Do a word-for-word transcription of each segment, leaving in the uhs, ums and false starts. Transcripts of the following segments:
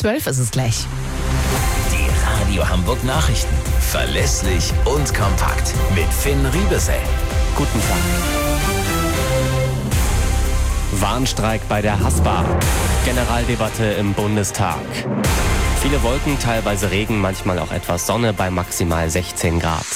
zwölf ist es gleich. Die Radio Hamburg Nachrichten. Verlässlich und kompakt. Mit Finn Riebesell. Guten Tag. Warnstreik bei der Haspa. Generaldebatte im Bundestag. Viele Wolken, teilweise Regen, manchmal auch etwas Sonne bei maximal sechzehn Grad.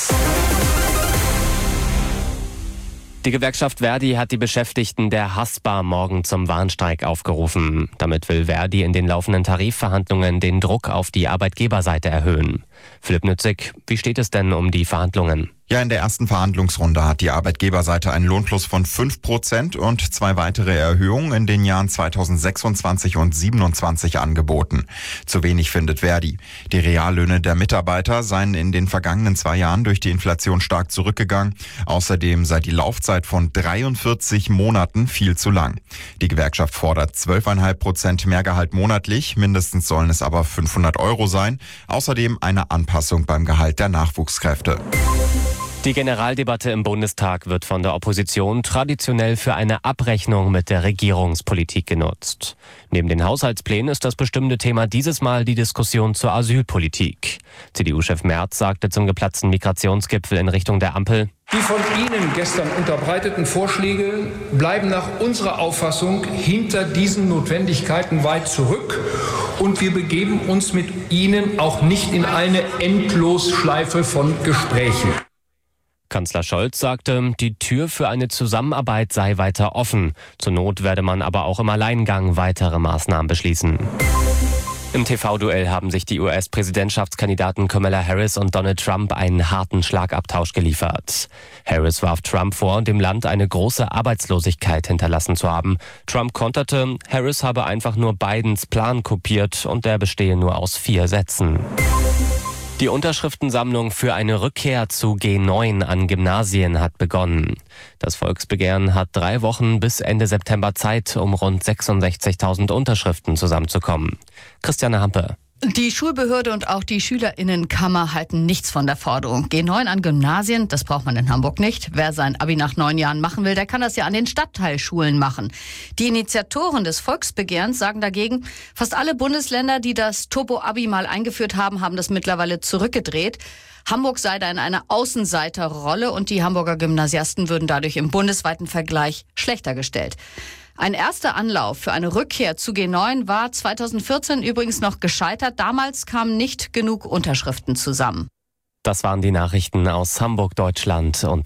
Die Gewerkschaft Verdi hat die Beschäftigten der Haspa morgen zum Warnstreik aufgerufen. Damit will Verdi in den laufenden Tarifverhandlungen den Druck auf die Arbeitgeberseite erhöhen. Philipp Nützig, wie steht es denn um die Verhandlungen? Ja, in der ersten Verhandlungsrunde hat die Arbeitgeberseite einen Lohnplus von fünf Prozent und zwei weitere Erhöhungen in den Jahren zweitausendsechsundzwanzig und siebenundzwanzig angeboten. Zu wenig findet Verdi. Die Reallöhne der Mitarbeiter seien in den vergangenen zwei Jahren durch die Inflation stark zurückgegangen. Außerdem sei die Laufzeit von dreiundvierzig Monaten viel zu lang. Die Gewerkschaft fordert zwölf Komma fünf Prozent mehr Gehalt monatlich. Mindestens sollen es aber fünfhundert Euro sein. Außerdem eine Anpassung beim Gehalt der Nachwuchskräfte. Die Generaldebatte im Bundestag wird von der Opposition traditionell für eine Abrechnung mit der Regierungspolitik genutzt. Neben den Haushaltsplänen ist das bestimmte Thema dieses Mal die Diskussion zur Asylpolitik. C D U-Chef Merz sagte zum geplatzten Migrationsgipfel in Richtung der Ampel: Die von Ihnen gestern unterbreiteten Vorschläge bleiben nach unserer Auffassung hinter diesen Notwendigkeiten weit zurück. Und wir begeben uns mit Ihnen auch nicht in eine Endlosschleife von Gesprächen. Kanzler Scholz sagte, die Tür für eine Zusammenarbeit sei weiter offen. Zur Not werde man aber auch im Alleingang weitere Maßnahmen beschließen. Im T V-Duell haben sich die U S-Präsidentschaftskandidaten Kamala Harris und Donald Trump einen harten Schlagabtausch geliefert. Harris warf Trump vor, dem Land eine große Arbeitslosigkeit hinterlassen zu haben. Trump konterte, Harris habe einfach nur Bidens Plan kopiert und der bestehe nur aus vier Sätzen. Die Unterschriftensammlung für eine Rückkehr zu G neun an Gymnasien hat begonnen. Das Volksbegehren hat drei Wochen bis Ende September Zeit, um rund sechsundsechzigtausend Unterschriften zusammenzukommen. Christiane Hampe. Die Schulbehörde und auch die Schülerinnenkammer halten nichts von der Forderung. G neun an Gymnasien, das braucht man in Hamburg nicht. Wer sein Abi nach neun Jahren machen will, der kann das ja an den Stadtteilschulen machen. Die Initiatoren des Volksbegehrens sagen dagegen, fast alle Bundesländer, die das Turbo-Abi mal eingeführt haben, haben das mittlerweile zurückgedreht. Hamburg sei da in einer Außenseiterrolle und die Hamburger Gymnasiasten würden dadurch im bundesweiten Vergleich schlechter gestellt. Ein erster Anlauf für eine Rückkehr zu G neun war zweitausendvierzehn übrigens noch gescheitert. Damals kamen nicht genug Unterschriften zusammen. Das waren die Nachrichten aus Hamburg, Deutschland und